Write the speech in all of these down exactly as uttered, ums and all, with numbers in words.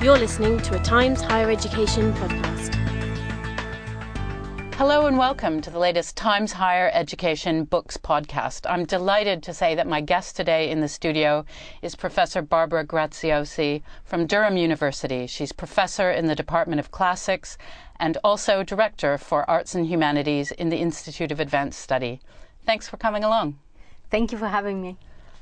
You're listening to a Times Higher Education podcast. Hello and welcome to the latest Times Higher Education Books podcast. I'm delighted to say that my guest today in the studio is Professor Barbara Graziosi from Durham University. She's professor in the Department of Classics and also director for Arts and Humanities in the Institute of Advanced Study. Thanks for coming along. Thank you for having me.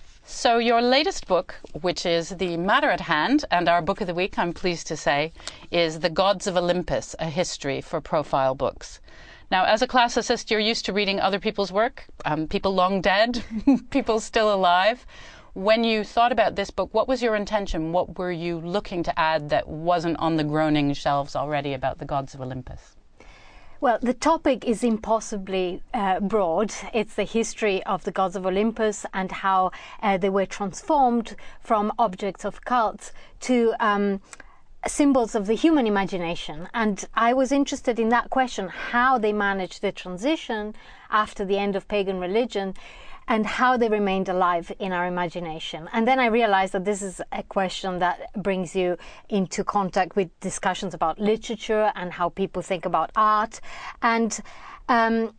So your latest book, which is the matter at hand, and our book of the week, I'm pleased to say, is The Gods of Olympus, A History for Profile Books. Now, as a classicist, you're used to reading other people's work, um, people long dead, people still alive. When you thought about this book, what was your intention? What were you looking to add that wasn't on the groaning shelves already about the gods of Olympus? Well, the topic is impossibly uh, broad. It's the history of the gods of Olympus and how uh, they were transformed from objects of cult to um, symbols of the human imagination. And I was interested in that question, how they managed the transition after the end of pagan religion and how they remained alive in our imagination. And then I realized that this is a question that brings you into contact with discussions about literature and how people think about art. And um,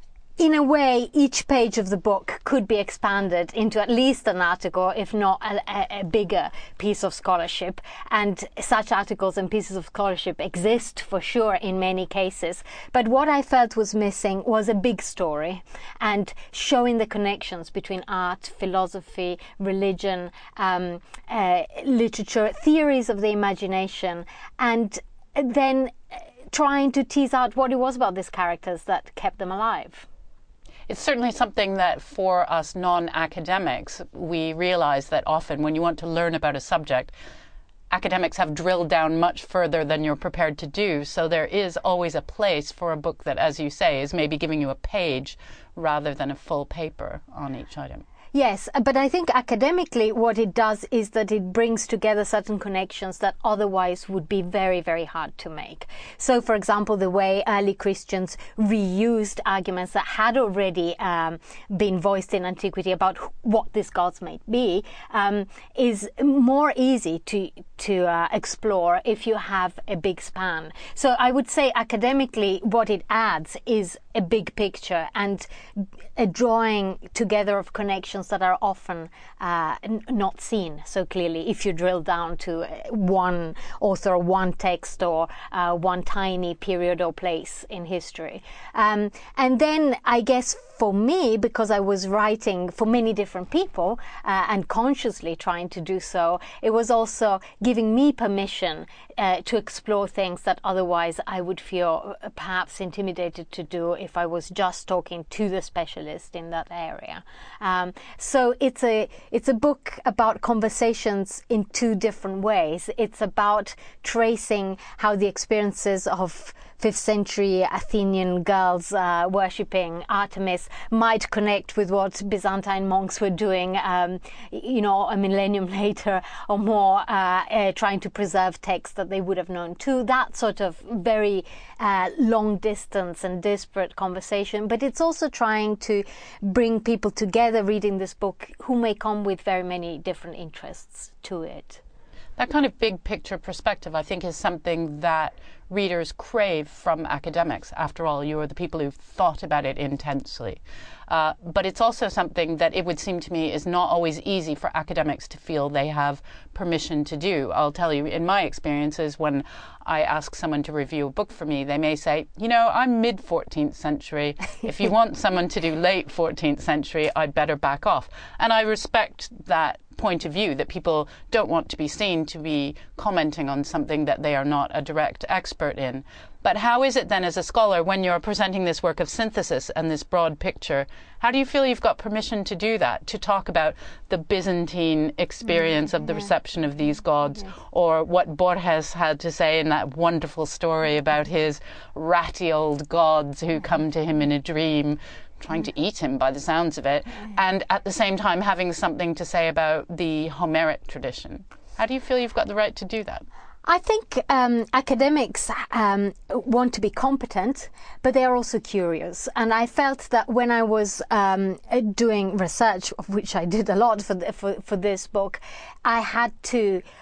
in a way, each page of the book could be expanded into at least an article, if not a, a, a bigger piece of scholarship. And such articles and pieces of scholarship exist for sure in many cases. But what I felt was missing was a big story and showing the connections between art, philosophy, religion, um, uh, literature, theories of the imagination, and then trying to tease out what it was about these characters that kept them alive. It's certainly something that for us non-academics, we realize that often when you want to learn about a subject, academics have drilled down much further than you're prepared to do. So there is always a place for a book that, as you say, is maybe giving you a page rather than a full paper on each item. Yes, but I think academically what it does is that it brings together certain connections that otherwise would be very, very hard to make. So, for example, the way early Christians reused arguments that had already um, been voiced in antiquity about what these gods might be um, is more easy to to uh, explore if you have a big span. So I would say academically what it adds is a big picture and a drawing together of connections that are often uh, n- not seen so clearly if you drill down to one author, one text, or uh, one tiny period or place in history. Um, and then I guess for me, because I was writing for many different people uh, and consciously trying to do so, it was also giving me permission uh, to explore things that otherwise I would feel perhaps intimidated to do if I was just talking to the specialist in that area. Um, so it's a it's a book about conversations in two different ways. It's about tracing how the experiences of fifth century Athenian girls uh, worshipping Artemis might connect with what Byzantine monks were doing, um, you know, a millennium later or more, uh, uh, trying to preserve texts that they would have known too. That sort of very uh, long distance and disparate conversation. But it's also trying to bring people together reading this book who may come with very many different interests to it. That kind of big picture perspective, I think, is something that readers crave from academics. After all, you are the people who've thought about it intensely. Uh, but it's also something that it would seem to me is not always easy for academics to feel they have permission to do. I'll tell you, in my experiences, when I ask someone to review a book for me, they may say, you know, I'm mid-fourteenth century. If you want someone to do late fourteenth century, I'd better back off. And I respect that point of view, that people don't want to be seen to be commenting on something that they are not a direct expert in. But how is it then as a scholar, when you're presenting this work of synthesis and this broad picture, how do you feel you've got permission to do that, to talk about the Byzantine experience mm-hmm. of the reception of these gods, yeah. or what Borges had to say in that wonderful story about his ratty old gods who come to him in a dream, trying to eat him by the sounds of it, and at the same time having something to say about the Homeric tradition? How do you feel you've got the right to do that? I think um, academics um, want to be competent, but they are also curious. And I felt that when I was um, doing research, of which I did a lot for, the, for for this book, I had to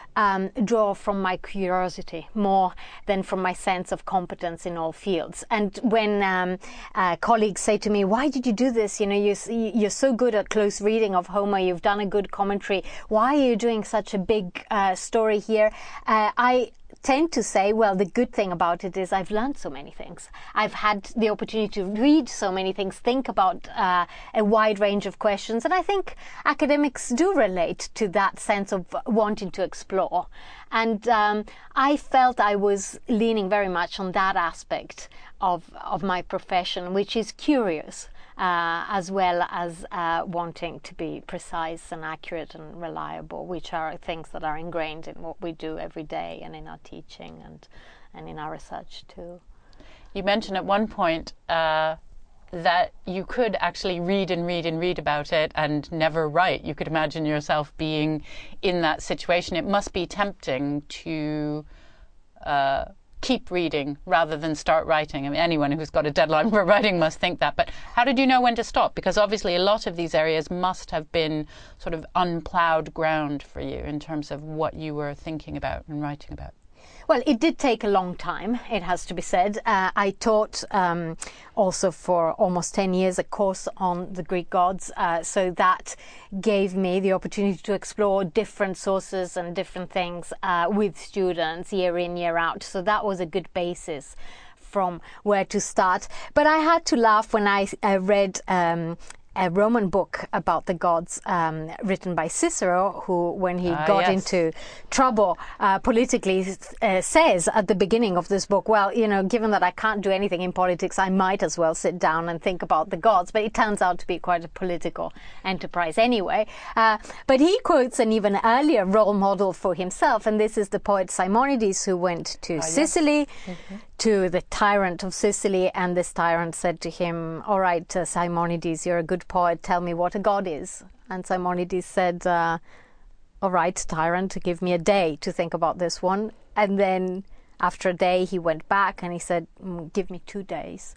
um, draw from my curiosity more than from my sense of competence in all fields. And when um, uh, colleagues say to me, why did you do this? You know, you, you're so good at close reading of Homer, you've done a good commentary. Why are you doing such a big uh, story here? Uh, I tend to say, well, the good thing about it is I've learned so many things. I've had the opportunity to read so many things, think about uh, a wide range of questions. And I think academics do relate to that sense of wanting to explore. And um, I felt I was leaning very much on that aspect of, of my profession, which is curious. Uh, as well as uh, wanting to be precise and accurate and reliable, which are things that are ingrained in what we do every day and in our teaching and, and in our research too. You mentioned at one point uh, that you could actually read and read and read about it and never write. You could imagine yourself being in that situation. It must be tempting to Uh, keep reading rather than start writing. I mean, anyone who's got a deadline for writing must think that. But how did you know when to stop? Because obviously a lot of these areas must have been sort of unplowed ground for you in terms of what you were thinking about and writing about. Well, it did take a long time, it has to be said. Uh, I taught um, also for almost ten years a course on the Greek gods, uh, so that gave me the opportunity to explore different sources and different things uh, with students year in, year out. So that was a good basis from where to start. But I had to laugh when I uh, read um, a Roman book about the gods um, written by Cicero, who, when he ah, got yes. into trouble uh, politically, uh, says at the beginning of this book, well, you know, given that I can't do anything in politics, I might as well sit down and think about the gods. But it turns out to be quite a political enterprise anyway. Uh, but he quotes an even earlier role model for himself, and this is the poet Simonides, who went to ah, Sicily, yes. mm-hmm. to the tyrant of Sicily, and this tyrant said to him, all right, uh, Simonides, you're a good poet, tell me what a god is. And Simonides said, uh, all right, tyrant, give me a day to think about this one. And then after a day he went back and he said, mm, give me two days.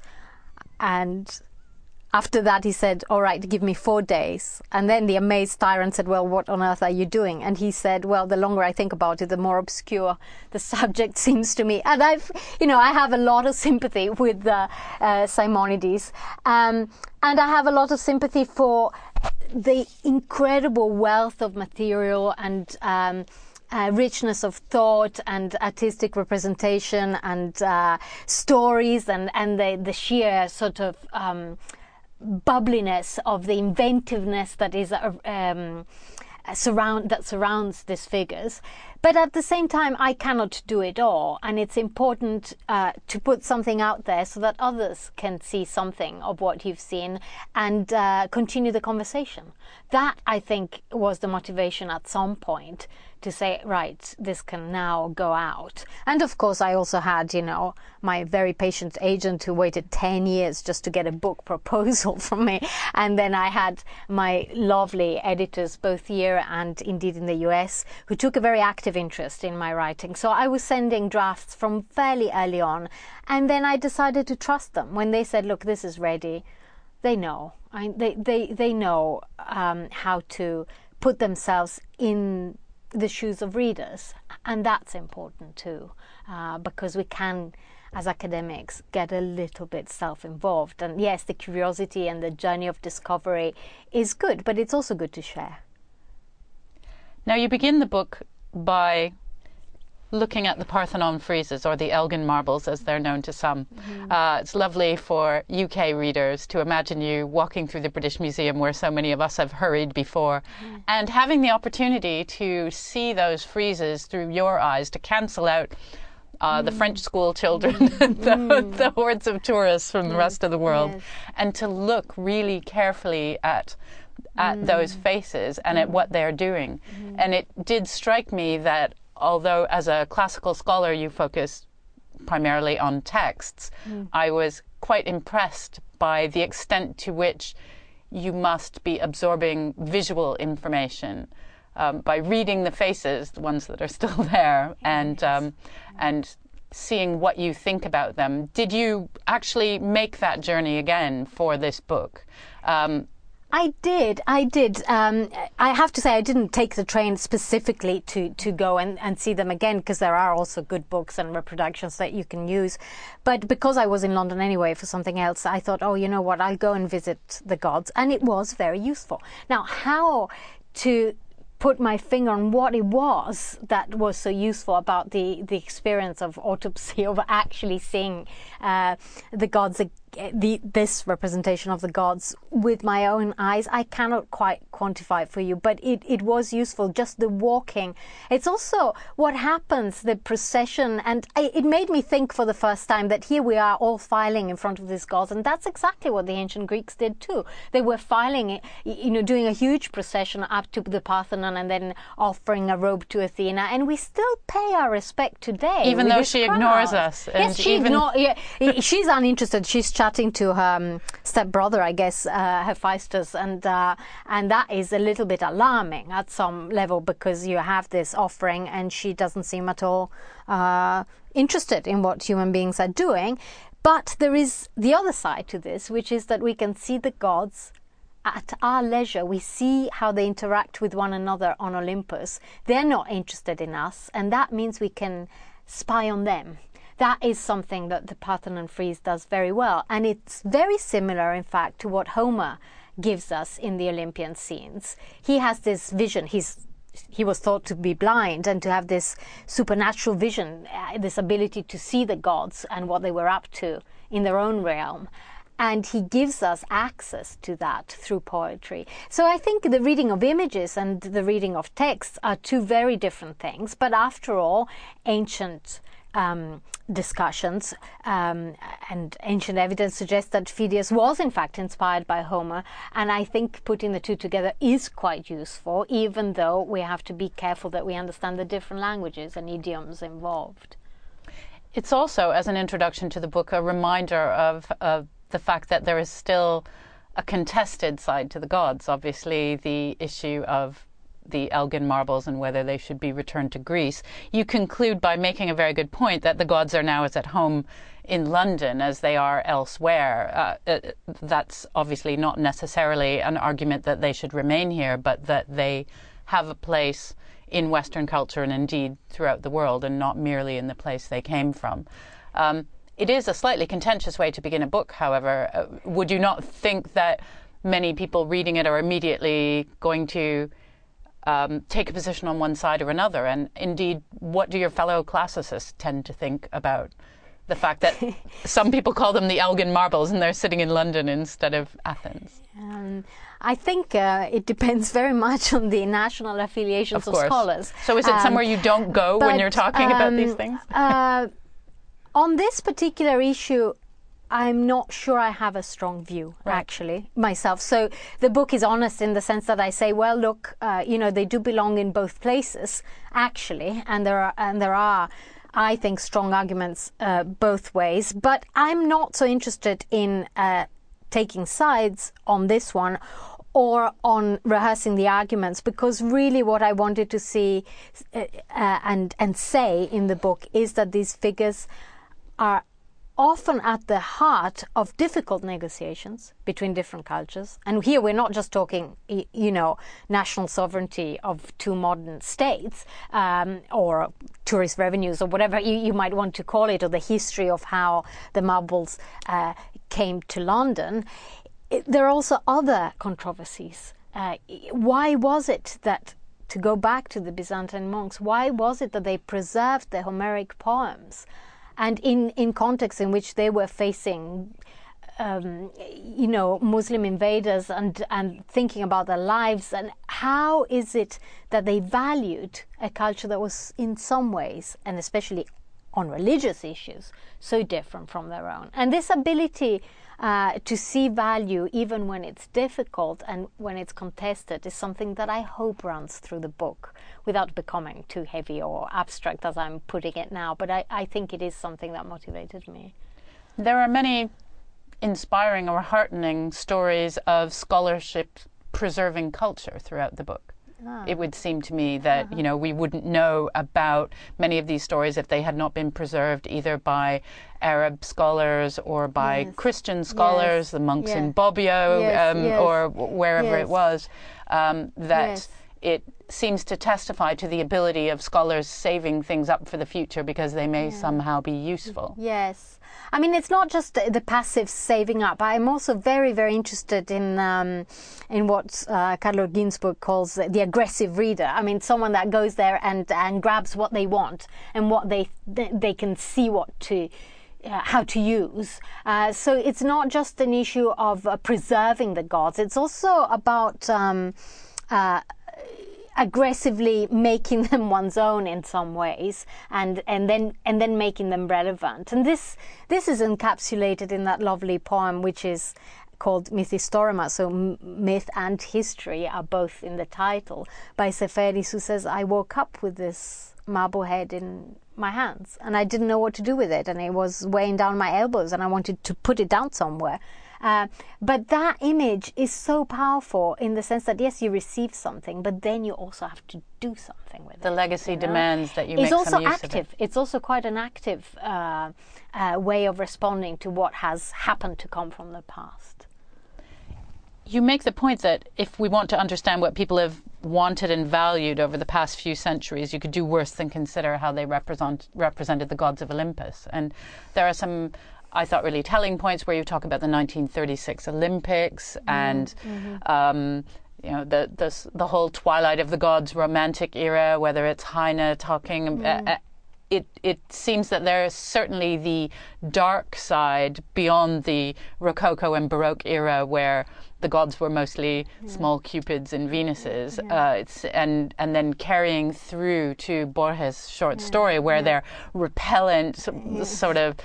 And after that he said, all right, give me four days. And then the amazed tyrant said, well, what on earth are you doing? And he said, well, the longer I think about it, the more obscure the subject seems to me. And I've, you know, I have a lot of sympathy with uh, uh, Simonides. Um, and I have a lot of sympathy for the incredible wealth of material and um, Uh, richness of thought and artistic representation and uh, stories and, and the, the sheer sort of um, bubbliness of the inventiveness that is uh, um, surround that surrounds these figures. But at the same time, I cannot do it all, and it's important uh, to put something out there so that others can see something of what you've seen and uh, continue the conversation. That, I think, was the motivation at some point to say, right, this can now go out. And of course, I also had, you know, my very patient agent who waited ten years just to get a book proposal from me. And then I had my lovely editors, both here and indeed in the U S, who took a very active interest in my writing. So I was sending drafts from fairly early on. And then I decided to trust them. When they said, look, this is ready, they know. I, they, they, they know um, how to put themselves in the shoes of readers, and that's important too, uh, because we can, as academics, get a little bit self-involved. And yes, the curiosity and the journey of discovery is good, but it's also good to share. Now, you begin the book by looking at the Parthenon friezes, or the Elgin marbles as they're known to some. Mm-hmm. Uh, it's lovely for U K readers to imagine you walking through the British Museum, where so many of us have hurried before, mm-hmm. and having the opportunity to see those friezes through your eyes, to cancel out uh, mm. the French school children, mm. the, mm. the hordes of tourists from mm. the rest of the world, yes. and to look really carefully at at mm. those faces and mm. at what they're doing. Mm. And it did strike me that although as a classical scholar you focus primarily on texts, mm. I was quite impressed by the extent to which you must be absorbing visual information um, by reading the faces, the ones that are still there, yes. and um, and seeing what you think about them. Did you actually make that journey again for this book? Um, I did, I did. Um, I have to say I didn't take the train specifically to, to go and, and see them again, because there are also good books and reproductions that you can use. But because I was in London anyway for something else, I thought, oh, you know what, I'll go and visit the gods. And it was very useful. Now, how to put my finger on what it was that was so useful about the, the experience of autopsy, of actually seeing uh, the gods, the, this representation of the gods with my own eyes, I cannot quite quantify for you, but it, it was useful, just the walking. It's also what happens, the procession, and I, it made me think for the first time that here we are all filing in front of these gods, and that's exactly what the ancient Greeks did too. They were filing, you know, doing a huge procession up to the Parthenon and then offering a robe to Athena, and we still pay our respect today. Even though she crowd. ignores us. And yes, she even... ignores, yeah, she's uninterested. She's chatting to her um, stepbrother, I guess, uh, Hephaestus, and uh, and that is a little bit alarming at some level, because you have this offering and she doesn't seem at all uh, interested in what human beings are doing. But there is the other side to this, which is that we can see the gods at our leisure. We see how they interact with one another on Olympus. They're not interested in us, and that means we can spy on them. That is something that the Parthenon frieze does very well, and it's very similar, in fact, to what Homer gives us in the Olympian scenes. He has this vision. He's he was thought to be blind, and to have this supernatural vision, uh, this ability to see the gods and what they were up to in their own realm. And he gives us access to that through poetry. So I think the reading of images and the reading of texts are two very different things. But after all, ancient um, discussions um, and ancient evidence suggests that Phidias was in fact inspired by Homer. And I think putting the two together is quite useful, even though we have to be careful that we understand the different languages and idioms involved. It's also, as an introduction to the book, a reminder of, of the fact that there is still a contested side to the gods. Obviously, the issue of the Elgin marbles and whether they should be returned to Greece. You conclude by making a very good point that the gods are now as at home in London as they are elsewhere. Uh, that's obviously not necessarily an argument that they should remain here, but that they have a place in Western culture and indeed throughout the world, and not merely in the place they came from. Um, It is a slightly contentious way to begin a book, however. Uh, would you not think that many people reading it are immediately going to um, take a position on one side or another? And indeed, what do your fellow classicists tend to think about the fact that some people call them the Elgin marbles and they're sitting in London instead of Athens? Um, I think uh, it depends very much on the national affiliations of, of scholars. So is it um, somewhere you don't go but, when you're talking um, about these things? uh, On this particular issue, I'm not sure I have a strong view, right. actually, myself. So the book is honest in the sense that I say, well, look, uh, you know, they do belong in both places, actually, and there are, and there are, I think, strong arguments uh, both ways. But I'm not so interested in uh, taking sides on this one, or on rehearsing the arguments, because really what I wanted to see uh, uh, and and say in the book is that these figures are often at the heart of difficult negotiations between different cultures. And here we're not just talking, you know, national sovereignty of two modern states, um, or tourist revenues, or whatever you, you might want to call it, or the history of how the marbles uh, came to London. It, there are also other controversies. Uh, why was it that, to go back to the Byzantine monks, why was it that they preserved the Homeric poems? And in, in contexts in which they were facing, um, you know, Muslim invaders and, and thinking about their lives, and how is it that they valued a culture that was in some ways, and especially on religious issues, so different from their own? And this ability uh, to see value even when it's difficult and when it's contested is something that I hope runs through the book, without becoming too heavy or abstract as I'm putting it now. But I, I think it is something that motivated me. There are many inspiring or heartening stories of scholarship preserving culture throughout the book. Ah. It would seem to me that, uh-huh. you know, we wouldn't know about many of these stories if they had not been preserved either by Arab scholars or by yes. Christian scholars, yes. the monks yeah. in Bobbio, yes. Um, yes. or wherever yes. it was, um, that yes. it seems to testify to the ability of scholars saving things up for the future because they may yeah. somehow be useful. Yes. I mean, it's not just the passive saving up. I'm also very, very interested in um, in what uh, Carlo Ginzburg calls the aggressive reader. I mean, someone that goes there and, and grabs what they want and what they they can see what to uh, how to use. Uh, so it's not just an issue of uh, preserving the gods. It's also about um, uh, aggressively making them one's own in some ways, and and then and then making them relevant. And this this is encapsulated in that lovely poem, which is called Mythistorema. So m- myth and history are both in the title, by Seferis, who says, "I woke up with this marble head in my hands, and I didn't know what to do with it, and it was weighing down my elbows, and I wanted to put it down somewhere." Uh, but that image is so powerful in the sense that, yes, you receive something, but then you also have to do something with the it. The legacy you know? demands that you it's make some use also active. of it. It's also quite an active uh, uh, way of responding to what has happened to come from the past. You make the point that if we want to understand what people have wanted and valued over the past few centuries, you could do worse than consider how they represent represented the gods of Olympus. And there are some, I thought, really telling points where you talk about the nineteen thirty-six Olympics mm-hmm. and mm-hmm. Um, you know the, the the whole Twilight of the Gods romantic era, whether it's Heine talking. Mm. Uh, it it seems that there is certainly the dark side beyond the Rococo and Baroque era, where the gods were mostly yeah. small cupids and Venuses, yeah. uh, it's and and then carrying through to Borges' short yeah. story, where yeah. they're repellent, yes. sort of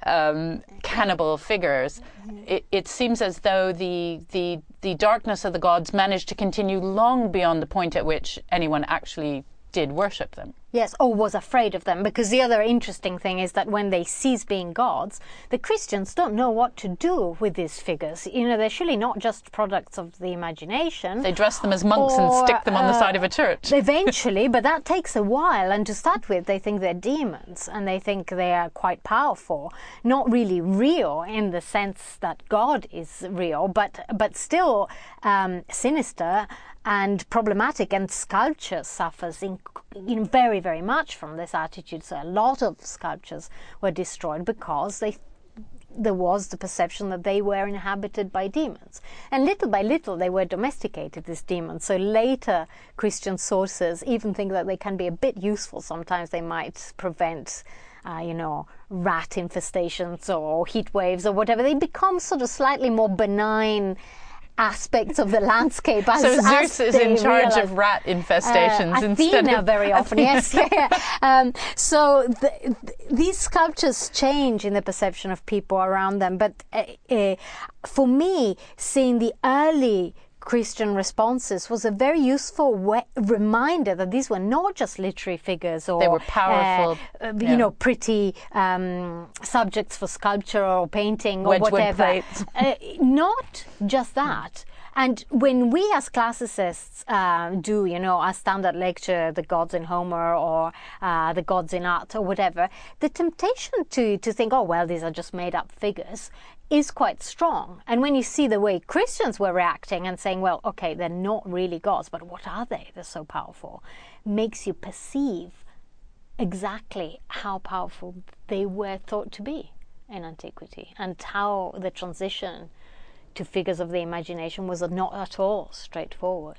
um, cannibal figures. Yeah. It, it seems as though the the the darkness of the gods managed to continue long beyond the point at which anyone actually did worship them. Yes, or was afraid of them, because the other interesting thing is that when they cease being gods, the Christians don't know what to do with these figures. You know, they're surely not just products of the imagination. They dress them as monks or, and stick them on uh, the side of a church. Eventually, but that takes a while. And to start with, they think they're demons, and they think they are quite powerful. Not really real in the sense that God is real, but, but still um, sinister and problematic, and sculpture suffers in, you know, very, very much from this attitude. So a lot of sculptures were destroyed because they, there was the perception that they were inhabited by demons. And little by little they were domesticated, these demons. So later Christian sources even think that they can be a bit useful. Sometimes they might prevent Uh, you know, rat infestations or heat waves or whatever. They become sort of slightly more benign aspects of the landscape. As, so Zeus as is in charge realize. of rat infestations uh, instead Athena of very often. Yes, yeah. Um, so the, the, these sculptures change in the perception of people around them. But uh, uh, for me, seeing the early Christian responses was a very useful way, reminder that these were not just literary figures or they were powerful, uh, uh, yeah. you know, pretty um, subjects for sculpture or painting or Wedgwood whatever. plates. uh, not just that. And when we as classicists uh, do, you know, our standard lecture, the gods in Homer or uh, the gods in art or whatever, the temptation to, to think, oh, well, these are just made up figures, is quite strong. And when you see the way Christians were reacting and saying, well, okay, they're not really gods, but what are they? They're so powerful, makes you perceive exactly how powerful they were thought to be in antiquity, and how the transition to figures of the imagination was not at all straightforward.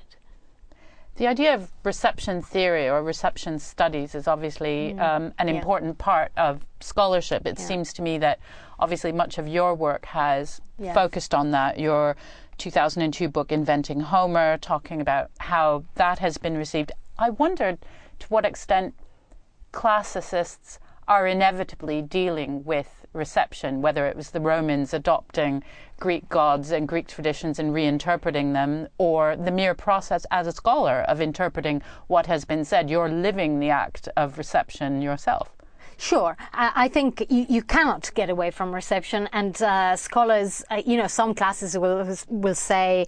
The idea of reception theory or reception studies is obviously mm. um, an yeah. important part of scholarship. It yeah. seems to me that obviously much of your work has yes. focused on that. Your two thousand two book, Inventing Homer, talking about how that has been received. I wondered to what extent classicists are inevitably dealing with reception, whether it was the Romans adopting Greek gods and Greek traditions and reinterpreting them, or the mere process as a scholar of interpreting what has been said. You're living the act of reception yourself. Sure. I, I think you, you cannot get away from reception, and uh, scholars, uh, you know, some classes will will say,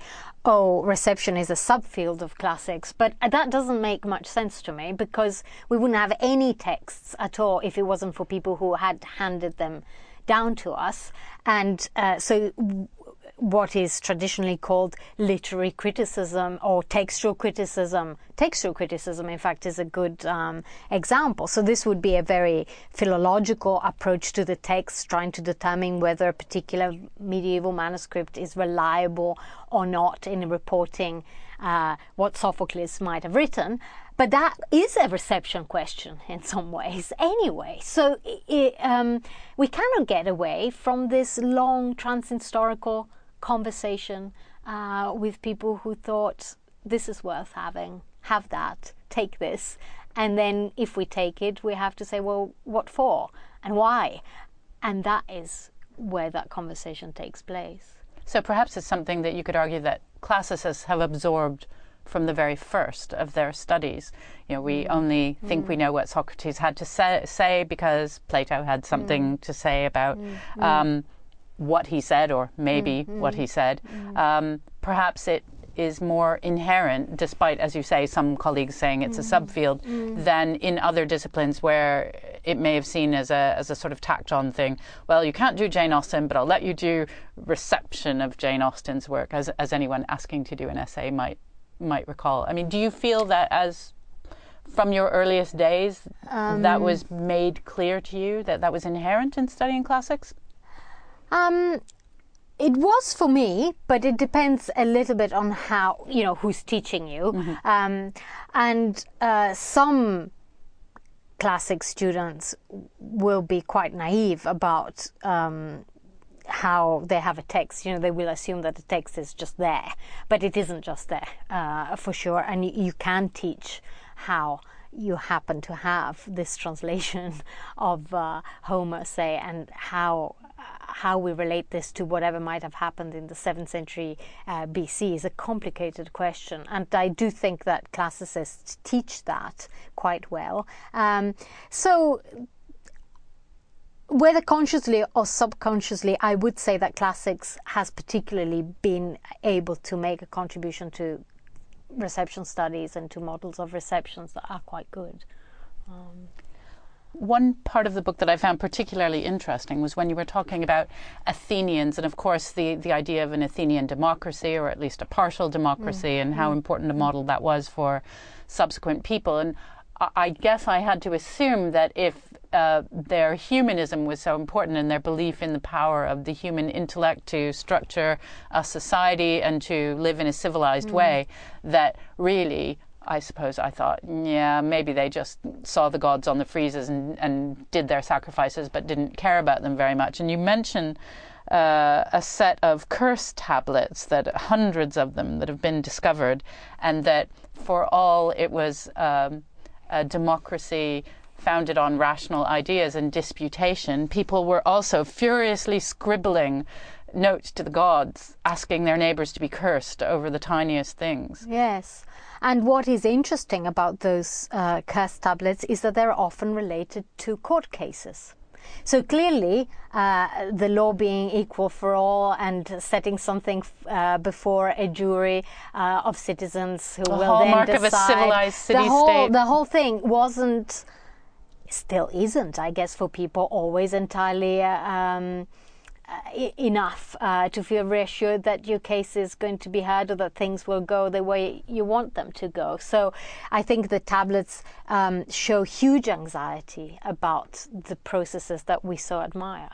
oh, reception is a subfield of classics, but that doesn't make much sense to me, because we wouldn't have any texts at all if it wasn't for people who had handed them down to us. And uh, so w- what is traditionally called literary criticism or textual criticism. Textual criticism, in fact, is a good um, example. So this would be a very philological approach to the text, trying to determine whether a particular medieval manuscript is reliable or not in reporting uh, what Sophocles might have written. But that is a reception question in some ways anyway. So it, um, we cannot get away from this long transhistorical conversation uh, with people who thought this is worth having, have that, take this. And then if we take it, we have to say, well, what for and why? And that is where that conversation takes place. So perhaps it's something that you could argue that classicists have absorbed from the very first of their studies. You know, we mm. only think mm. we know what Socrates had to say, say because Plato had something mm. to say about mm. um, what he said, or maybe mm. what he said. Mm. Um, perhaps it is more inherent, despite, as you say, some colleagues saying it's mm. a subfield, mm. than in other disciplines where it may have seen as a as a sort of tacked-on thing. Well, you can't do Jane Austen, but I'll let you do reception of Jane Austen's work, as as anyone asking to do an essay might might recall. I mean, do you feel that as from your earliest days um, that was made clear to you, that that was inherent in studying classics? Um, it was for me, but it depends a little bit on how, you know, who's teaching you. Mm-hmm. Um, and uh, some classic students will be quite naive about um, how they have a text. You know, they will assume that the text is just there, but it isn't just there, uh, for sure. And you, you can teach how you happen to have this translation of uh, Homer, say, and how how we relate this to whatever might have happened in the seventh century uh, B C is a complicated question. And I do think that classicists teach that quite well. Um, so whether consciously or subconsciously, I would say that classics has particularly been able to make a contribution to reception studies and to models of receptions that are quite good. Um, One part of the book that I found particularly interesting was when you were talking about Athenians, and of course the, the idea of an Athenian democracy, or at least a partial democracy, mm. and how mm. important a model that was for subsequent people. And I, I guess I had to assume that if uh, their humanism was so important, and their belief in the power of the human intellect to structure a society and to live in a civilized mm. way, that really, I suppose I thought, yeah, maybe they just saw the gods on the friezes and, and did their sacrifices but didn't care about them very much. And you mentioned uh, a set of curse tablets, that hundreds of them that have been discovered, and that for all it was um, a democracy founded on rational ideas and disputation, people were also furiously scribbling notes to the gods, asking their neighbours to be cursed over the tiniest things. Yes. And what is interesting about those uh, curse tablets is that they're often related to court cases. So clearly, uh, the law being equal for all and setting something uh, before a jury uh, of citizens who the will then decide. The hallmark of a civilized city-state. The whole, the whole thing wasn't, still isn't, I guess, for people always entirely Uh, um, Uh, enough uh, to feel reassured that your case is going to be heard, or that things will go the way you want them to go. So I think the tablets um, show huge anxiety about the processes that we so admire.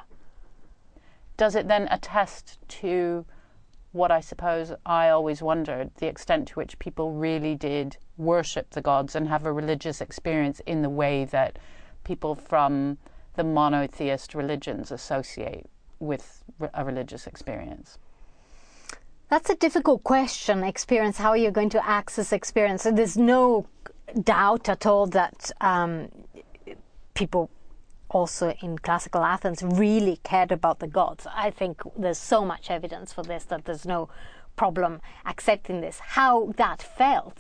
Does it then attest to what I suppose I always wondered, the extent to which people really did worship the gods and have a religious experience in the way that people from the monotheist religions associate with a religious experience? That's a difficult question, experience, how you're going to access experience. And there's no doubt at all that um, people also in classical Athens really cared about the gods. I think there's so much evidence for this that there's no problem accepting this. How that felt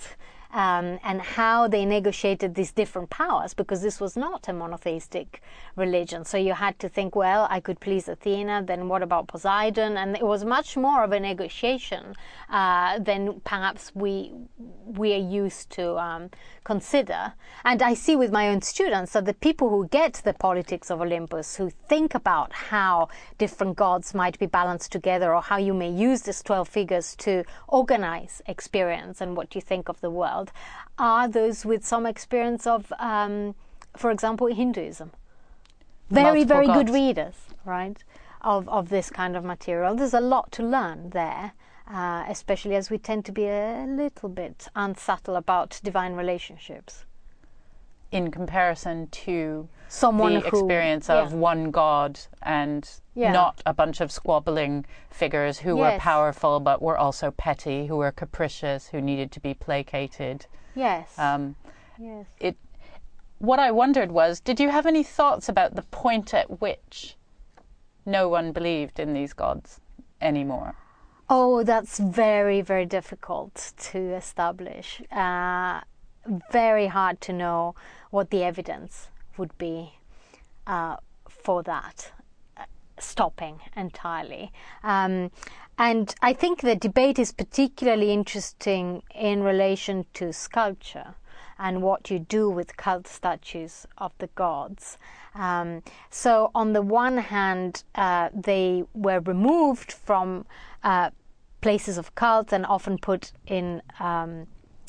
um, and how they negotiated these different powers, because this was not a monotheistic religion. So you had to think, well, I could please Athena, then what about Poseidon? And it was much more of a negotiation uh, than perhaps we we are used to um, consider. And I see with my own students that the people who get the politics of Olympus, who think about how different gods might be balanced together, or how you may use these twelve figures to organize experience and what you think of the world, are those with some experience of, um, for example, Hinduism. Very, Multiple very gods. good readers, right, of, of this kind of material. There's a lot to learn there, uh, especially as we tend to be a little bit unsubtle about divine relationships. In comparison to Someone the who, experience of yeah. one god and Yeah. not a bunch of squabbling figures who were Yes. powerful but were also petty, who were capricious, who needed to be placated. Yes. Um, yes. it. What I wondered was, did you have any thoughts about the point at which no one believed in these gods anymore? Oh, that's very, very difficult to establish. Uh, very hard to know what the evidence would be uh, for that uh, stopping entirely. Um, and I think the debate is particularly interesting in relation to sculpture and what you do with cult statues of the gods. Um, so on the one hand, uh, they were removed from uh, places of cult and often put in um,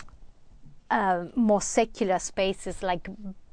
uh, more secular spaces like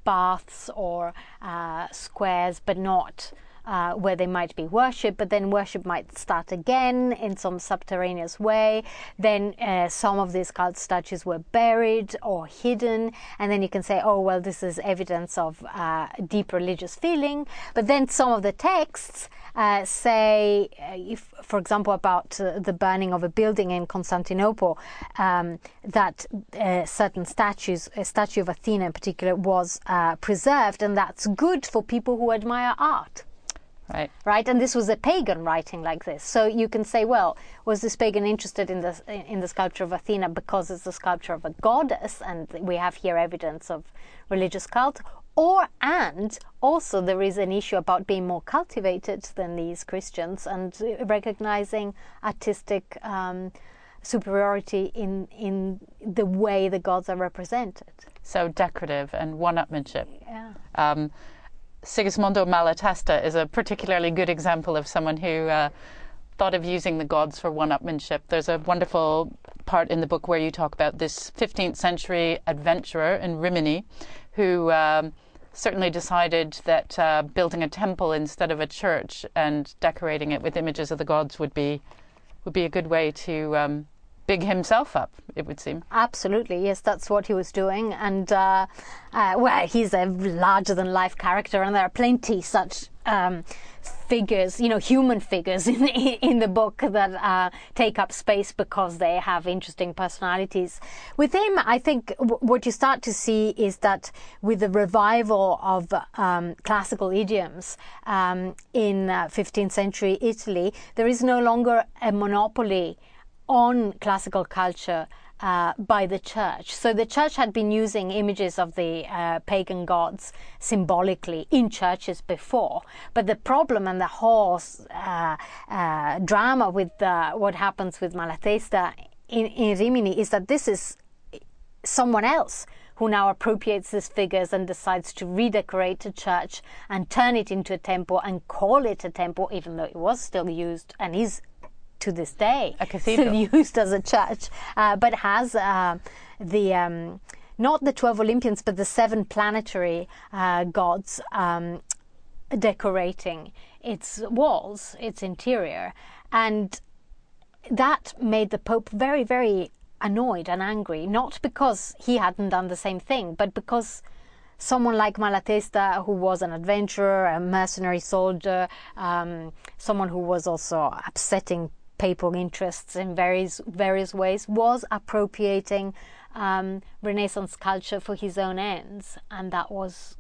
baths or uh, squares, but not Uh, where they might be worshipped, but then worship might start again in some subterraneous way. Then uh, some of these cult statues were buried or hidden, and then you can say, oh, well, this is evidence of uh, deep religious feeling. But then some of the texts uh, say, uh, if, for example, about uh, the burning of a building in Constantinople, um, that uh, certain statues, a statue of Athena in particular, was uh, preserved, and that's good for people who admire art. Right. Right, and this was a pagan writing like this. So you can say, well, was this pagan interested in the in the sculpture of Athena because it's the sculpture of a goddess, and we have here evidence of religious cult? Or, and also there is an issue about being more cultivated than these Christians and recognizing artistic um, superiority in in the way the gods are represented. So decorative and one-upmanship. Yeah. Um, Sigismondo Malatesta is a particularly good example of someone who uh, thought of using the gods for one-upmanship. There's a wonderful part in the book where you talk about this fifteenth century adventurer in Rimini who um, certainly decided that uh, building a temple instead of a church and decorating it with images of the gods would be would be a good way to um, big himself up, it would seem. Absolutely, yes, that's what he was doing. And, uh, uh, well, he's a larger-than-life character, and there are plenty such um, figures, you know, human figures in the, in the book that uh, take up space because they have interesting personalities. With him, I think w- what you start to see is that with the revival of um, classical idioms um, in uh, fifteenth century Italy, there is no longer a monopoly on classical culture uh, by the church. So the church had been using images of the uh, pagan gods symbolically in churches before. But the problem and the whole uh, uh, drama with uh, what happens with Malatesta in, in Rimini is that this is someone else who now appropriates these figures and decides to redecorate a church and turn it into a temple and call it a temple, even though it was still used and is to this day a cathedral, still used as a church, uh, but has uh, the um, not the twelve Olympians, but the seven planetary uh, gods um, decorating its walls, its interior, and that made the Pope very, very annoyed and angry. Not because he hadn't done the same thing, but because someone like Malatesta, who was an adventurer, a mercenary soldier, um, someone who was also upsetting papal interests in various various ways, was appropriating um, Renaissance culture for his own ends, and that was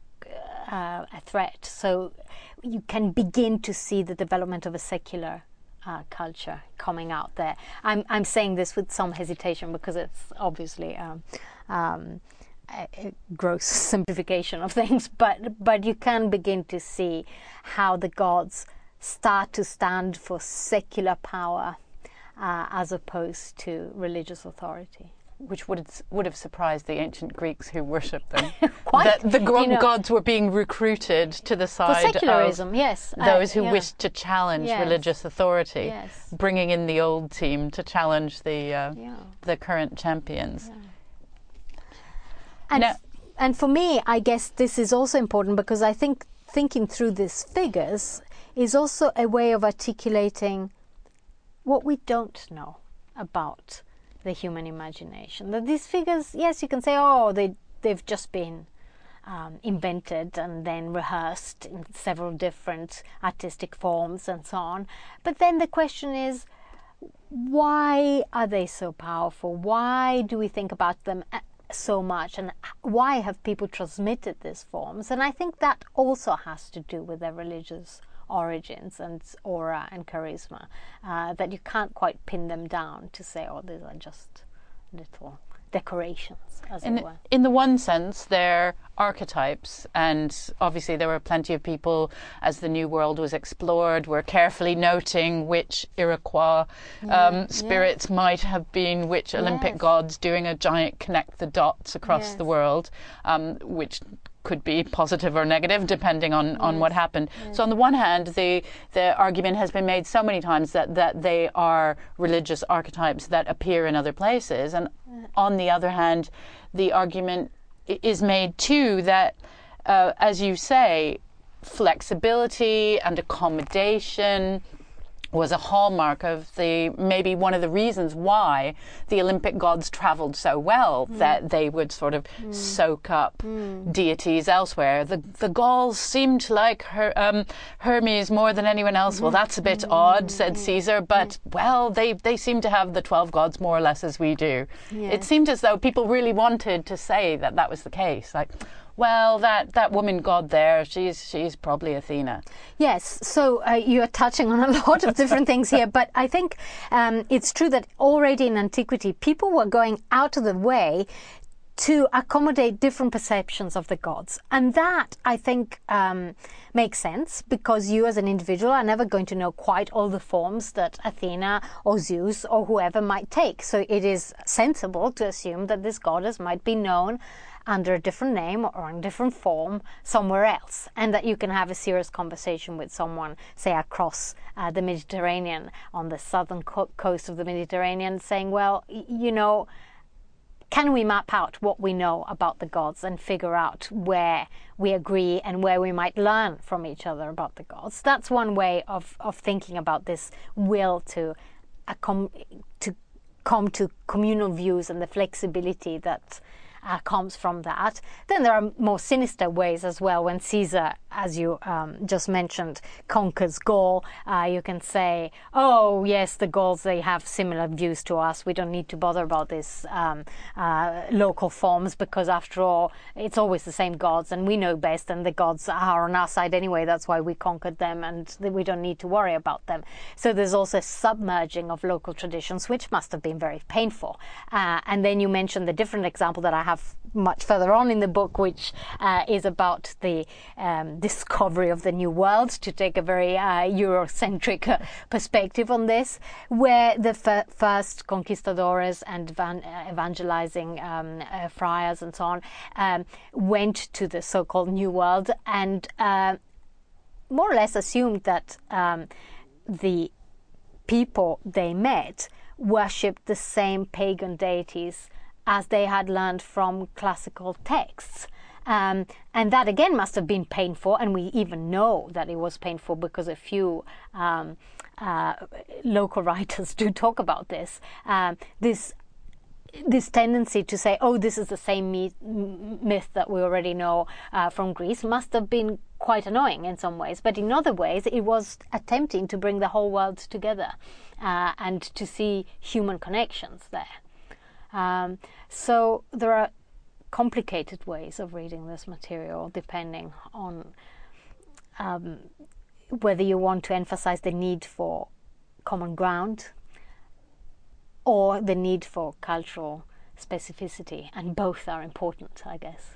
uh, a threat. So you can begin to see the development of a secular uh, culture coming out there. I'm I'm saying this with some hesitation because it's obviously um, um, a, a gross simplification of things, but but you can begin to see how the gods start to stand for secular power uh, as opposed to religious authority. Which would have, would have surprised the ancient Greeks who worshipped them. Quite, that the go- you know, gods were being recruited to the side for secularism, of yes, those uh, who yeah. wished to challenge Yes. religious authority, Yes. bringing in the old team to challenge the uh, Yeah. the current champions. Yeah. And, Now- f- and for me, I guess this is also important because I think thinking through these figures is also a way of articulating what we don't know about the human imagination. That these figures, yes, you can say, oh, they, they've just been um, invented and then rehearsed in several different artistic forms and so on. But then the question is, why are they so powerful? Why do we think about them so much? And why have people transmitted these forms? And I think that also has to do with their religious origins and aura and charisma, uh, that you can't quite pin them down to say, oh, these are just little decorations, as In, it were. in the one sense, they're archetypes, and obviously there were plenty of people, as the New World was explored, were carefully noting which Iroquois um, spirits yes. might have been which Olympic Yes. gods, doing a giant connect the dots across Yes. the world, um, which could be positive or negative depending on, on Yes. what happened. Yes. So on the one hand, the the argument has been made so many times that, that they are religious archetypes that appear in other places. And on the other hand, the argument i- is made too that, uh, as you say, flexibility and accommodation was a hallmark of the, maybe one of the reasons why the Olympic gods traveled so well, mm. that they would sort of mm. soak up mm. deities elsewhere. The the Gauls seemed to like Her, um, Hermes more than anyone else. Mm-hmm. Well, that's a bit mm-hmm. odd, said Caesar, but mm-hmm. well, they, they seem to have the twelve gods more or less as we do. Yes. It seemed as though people really wanted to say that that was the case. Like, well, that, that woman god there, she's she's probably Athena. Yes, so uh, you are touching on a lot of different things here, but I think um, it's true that already in antiquity, people were going out of the way to accommodate different perceptions of the gods. And that, I think, um, makes sense, because you as an individual are never going to know quite all the forms that Athena or Zeus or whoever might take. So it is sensible to assume that this goddess might be known under a different name or in a different form somewhere else, and that you can have a serious conversation with someone, say, across uh, the Mediterranean, on the southern co- coast of the Mediterranean, saying, well, y- you know, can we map out what we know about the gods and figure out where we agree and where we might learn from each other about the gods? That's one way of, of thinking about this will to, uh, com- to come to communal views and the flexibility that Uh, comes from that. Then there are more sinister ways as well. When Caesar, as you um, just mentioned, conquers Gaul, uh, you can say, oh yes, the Gauls, they have similar views to us. We don't need to bother about these um, uh, local forms, because after all, it's always the same gods and we know best, and the gods are on our side anyway. That's why we conquered them, and we don't need to worry about them. So there's also a submerging of local traditions, which must have been very painful. Uh, and then you mentioned the different example that I have much further on in the book, which uh, is about the um, discovery of the New World, to take a very uh, Eurocentric uh, perspective on this, where the f- first conquistadores and van- uh, evangelizing um, uh, friars and so on um, went to the so-called New World and uh, more or less assumed that um, the people they met worshipped the same pagan deities as they had learned from classical texts. Um, and that again must have been painful, and we even know that it was painful because a few um, uh, local writers do talk about this. Um, this this tendency to say, oh, this is the same myth, myth that we already know uh, from Greece, must have been quite annoying in some ways. But in other ways, it was attempting to bring the whole world together uh, and to see human connections there. Um, so there are complicated ways of reading this material, depending on um, whether you want to emphasize the need for common ground or the need for cultural specificity, and both are important, I guess.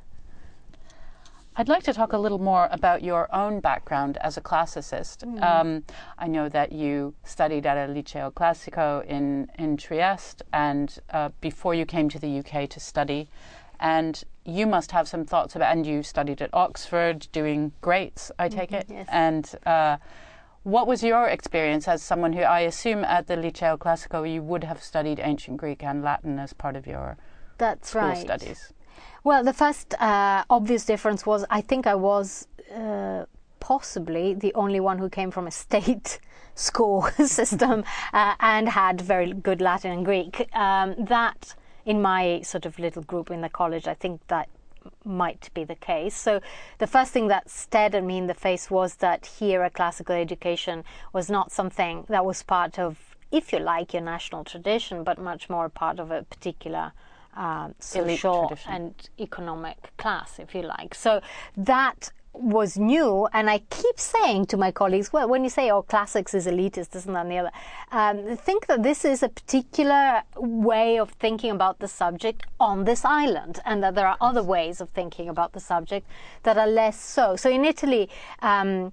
I'd like to talk a little more about your own background as a classicist. Mm. Um, I know that you studied at a Liceo Classico in, in Trieste, and uh, before you came to the U K to study, and you must have some thoughts about, and you studied at Oxford, doing greats, I take mm-hmm, it. Yes. And uh, what was your experience as someone who, I assume at the Liceo Classico, you would have studied ancient Greek and Latin as part of your That's school right. studies? Well, the first uh, obvious difference was I think I was uh, possibly the only one who came from a state school system uh, and had very good Latin and Greek. Um, that, in my sort of little group in the college, I think that might be the case. So the first thing that stared at me in the face was that here a classical education was not something that was part of, if you like, your national tradition, but much more part of a particular Um, social and economic class, if you like. So that was new, and I keep saying to my colleagues, well, when you say, oh, classics is elitist, this and that and the other, um, think that this is a particular way of thinking about the subject on this island, and that there are other ways of thinking about the subject that are less so. So in Italy, um,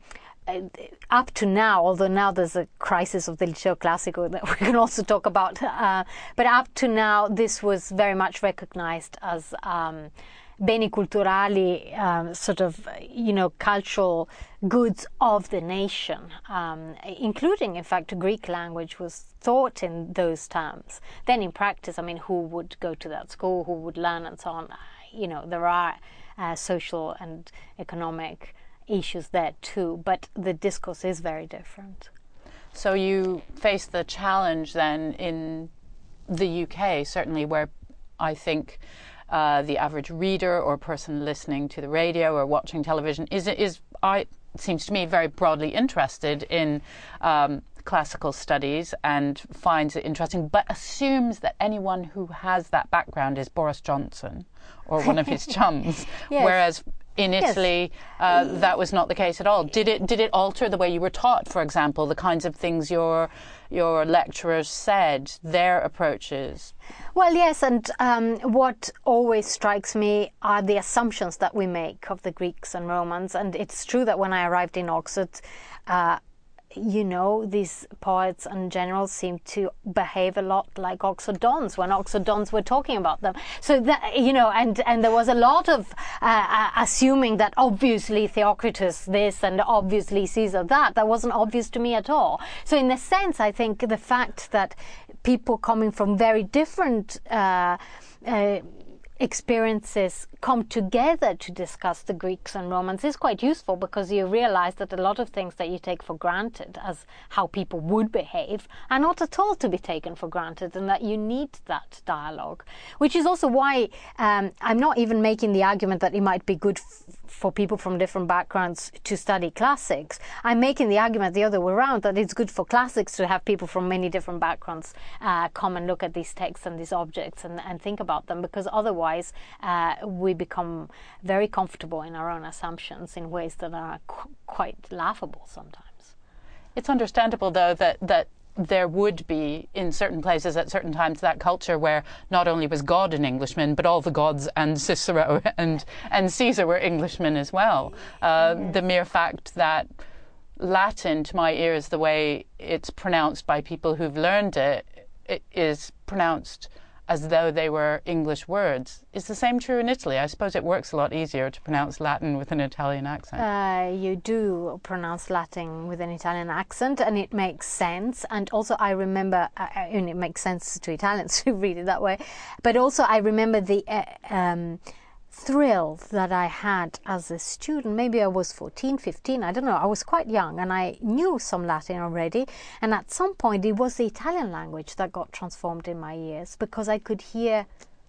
up to now, although now there's a crisis of the Liceo Classico that we can also talk about, uh, but up to now this was very much recognized as um, beni culturali, um, sort of, you know, cultural goods of the nation, um, including, in fact, Greek language was taught in those terms. Then in practice, I mean, who would go to that school, who would learn and so on? You know, there are uh, social and economic issues there too, but the discourse is very different. So you face the challenge then in the U K, certainly, where I think uh, the average reader or person listening to the radio or watching television is, is I, it seems to me, very broadly interested in um, classical studies and finds it interesting, but assumes that anyone who has that background is Boris Johnson or one of his chums, yes. Whereas in Italy, yes. uh, that was not the case at all. Did it? Did it alter the way you were taught? For example, the kinds of things your your lecturers said, their approaches. Well, yes, and um, what always strikes me are the assumptions that we make of the Greeks and Romans. And it's true that when I arrived in Oxford, uh, you know, these poets and generals seem to behave a lot like Oxford Dons when Oxford Dons were talking about them. So that, you know, and, and there was a lot of uh, assuming that obviously Theocritus this and obviously Caesar that. That wasn't obvious to me at all. So in a sense, I think the fact that people coming from very different uh, uh, experiences come together to discuss the Greeks and Romans is quite useful, because you realize that a lot of things that you take for granted as how people would behave are not at all to be taken for granted, and that you need that dialogue. Which is also why um, I'm not even making the argument that it might be good f- for people from different backgrounds to study classics. I'm making the argument the other way around, that it's good for classics to have people from many different backgrounds uh, come and look at these texts and these objects and, and think about them, because otherwise uh, we become very comfortable in our own assumptions in ways that are qu- quite laughable sometimes. It's understandable, though, that, that there would be, in certain places at certain times, that culture where not only was God an Englishman, but all the gods and Cicero and, and Caesar were Englishmen as well. Uh, yes. The mere fact that Latin, to my ears, the way it's pronounced by people who've learned it, it is pronounced as though they were English words. Is the same true in Italy? I suppose it works a lot easier to pronounce Latin with an Italian accent. Uh, you do pronounce Latin with an Italian accent, and it makes sense. And also I remember, uh, and it makes sense to Italians who read it that way, but also I remember the uh, um, thrill that I had as a student. Maybe I was fourteen, fifteen, I don't know. I was quite young and I knew some Latin already. And at some point it was the Italian language that got transformed in my ears, because I could hear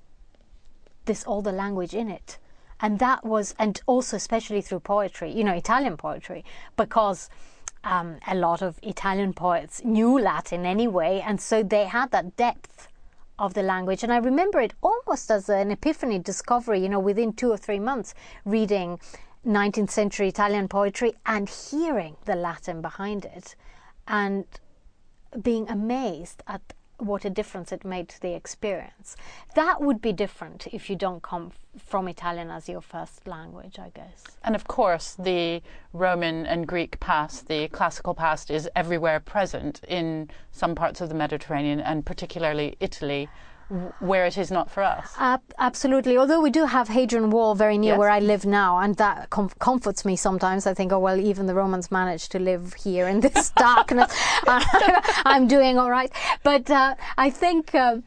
this older language in it. And that was, and also especially through poetry, you know, Italian poetry, because um, a lot of Italian poets knew Latin anyway, and so they had that depth of the language. And I remember it almost as an epiphany discovery, you know, within two or three months reading nineteenth century Italian poetry and hearing the Latin behind it and being amazed at what a difference it made to the experience. That would be different if you don't come f- from Italian as your first language, I guess. And of course, the Roman and Greek past, the classical past, is everywhere present in some parts of the Mediterranean, and particularly Italy, where it is not for us. Uh, absolutely. Although we do have Hadrian Wall very near Yes. where I live now, and that com- comforts me sometimes. I think, oh, well, even the Romans managed to live here in this darkness. I'm doing all right. But uh, I think uh,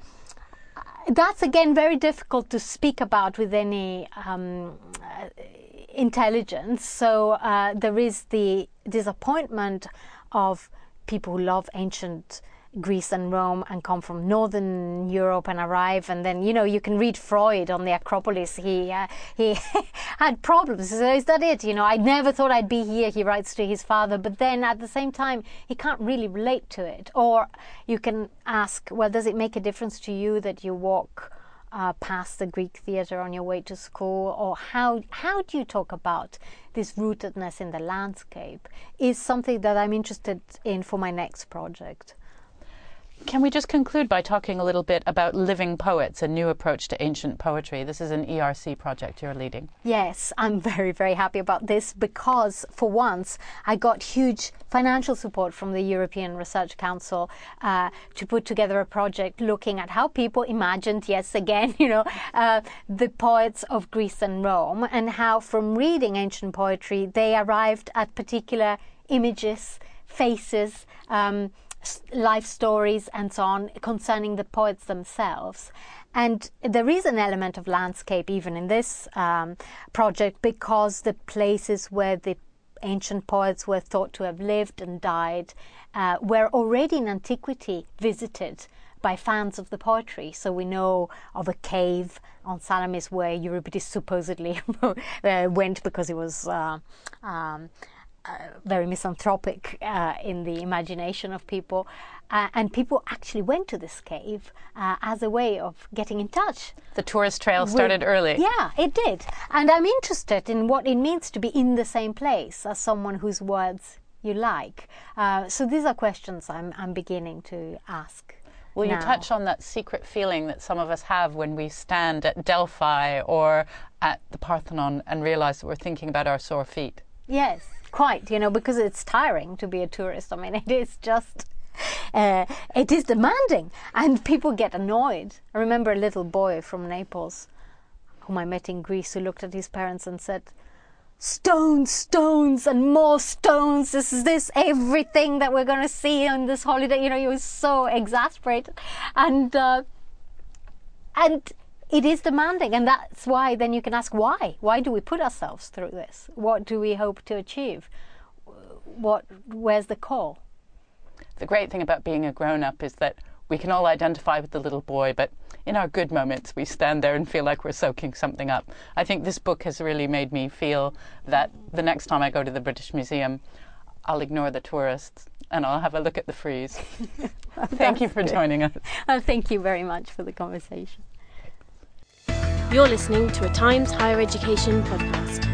that's, again, very difficult to speak about with any um, uh, intelligence. So uh, there is the disappointment of people who love ancient Greece and Rome and come from Northern Europe and arrive, and then, you know, you can read Freud on the Acropolis. He uh, he had problems. So is that it? You know, I never thought I'd be here, he writes to his father, but then at the same time he can't really relate to it. Or you can ask, well, does it make a difference to you that you walk uh, past the Greek theatre on your way to school? Or how how do you talk about this rootedness in the landscape? Is something that I'm interested in for my next project. Can we just conclude by talking a little bit about Living Poets, a new approach to ancient poetry? This is an E R C project you're leading. Yes, I'm very, very happy about this because, for once, I got huge financial support from the European Research Council uh, to put together a project looking at how people imagined, yes, again, you know, uh, the poets of Greece and Rome, and how from reading ancient poetry they arrived at particular images, faces, um, life stories and so on concerning the poets themselves. And there is an element of landscape even in this um, project, because the places where the ancient poets were thought to have lived and died uh, were already in antiquity visited by fans of the poetry. So we know of a cave on Salamis where Euripides supposedly uh, went because he was uh, um, Uh, very misanthropic uh, in the imagination of people, uh, and people actually went to this cave uh, as a way of getting in touch. The tourist trail started with, early. Yeah, it did. And I'm interested in what it means to be in the same place as someone whose words you like. Uh, so these are questions I'm, I'm beginning to ask. Will you now. touch on that secret feeling that some of us have when we stand at Delphi or at the Parthenon and realize that we're thinking about our sore feet? Yes, quite, you know, because it's tiring to be a tourist. I mean, it is just, uh, it is demanding, and people get annoyed. I remember a little boy from Naples whom I met in Greece who looked at his parents and said, stones, stones, and more stones. Is this everything that we're going to see on this holiday? You know, he was so exasperated. And, uh, and it is demanding, and that's why then you can ask why. Why do we put ourselves through this? What do we hope to achieve? What? Where's the call? The great thing about being a grown-up is that we can all identify with the little boy, but in our good moments we stand there and feel like we're soaking something up. I think this book has really made me feel that the next time I go to the British Museum, I'll ignore the tourists and I'll have a look at the frieze. Thank you for good. joining us. Well, thank you very much for the conversation. You're listening to a Times Higher Education podcast.